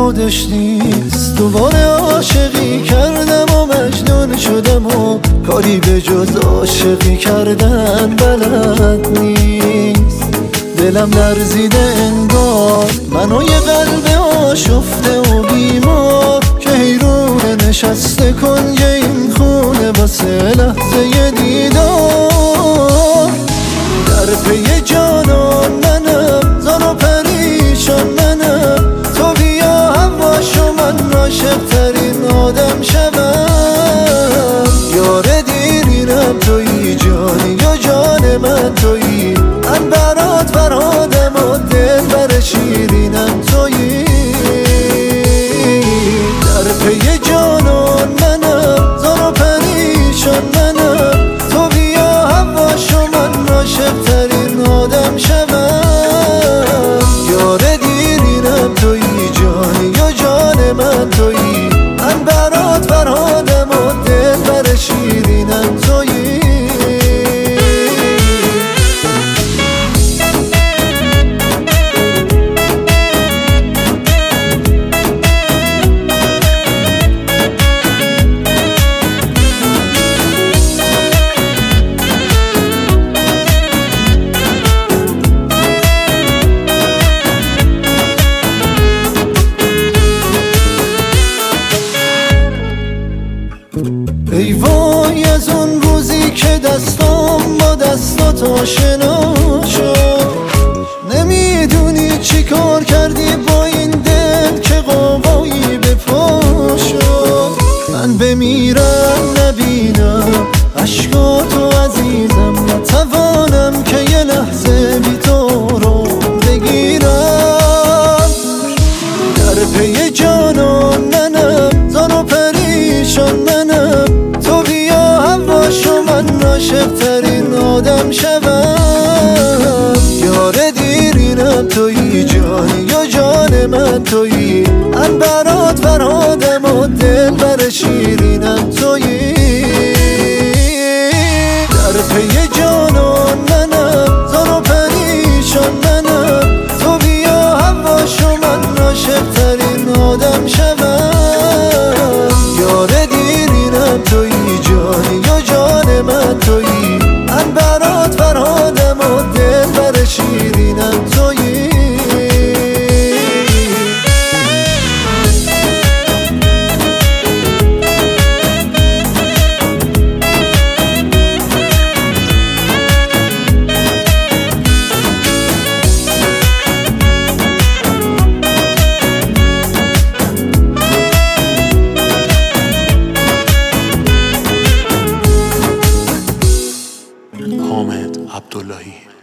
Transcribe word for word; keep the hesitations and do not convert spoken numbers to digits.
خودش نیست. دوباره عاشقی کردم و مجنون شدم و کاری به جز عاشقی کردن بلد نیست. دلم لرزیده انگار منو یه قلب آشفته و بیمار که حیرونه نشسته کنج این خونه واسه لحظه دیدار. در پی جانان منم، زان و پریشان منم، تو بیا هواشو من عاشق ترین آدم شدم. یار دیرینم تویی، جانی یا جان من تویی، من برات فرهادم و دل بر شیرینم تویی. در پی جانان منم، زان و پریشان منم، تو بیا هواشو من عاشق ترین آدم شدم. یار دیرینم تویی، جانی یا جان من تویی، من برات فرهادم و دل بر شیرینم تویی. ای وای از اون روزی که دستام با دستات آشنا شد، نمیدونی چی کار کردی با این دل که قوقایی به پا شد. من بمیرم نبینم اشکاتو عزیزم، نتوانم که یه لحظه بی تو رو بگیرم. در پی جانان منم، زان و پریشان منم، تو بیا هواشو من عاشق ترین آدم شدم. یار دیرینم تویی، جانی یا جان من تویی، من برات فرهادم و دل بر شیرینم تویی. در پی جانان منم، زان و پریشان منم، تو بیا هواشو من عاشق ترین آدم شدم. یار دیرینم تویی، جانی یا جان من تویی، من برات فرهادم و دل بر شیرینم تویی. حامد عبداللهی.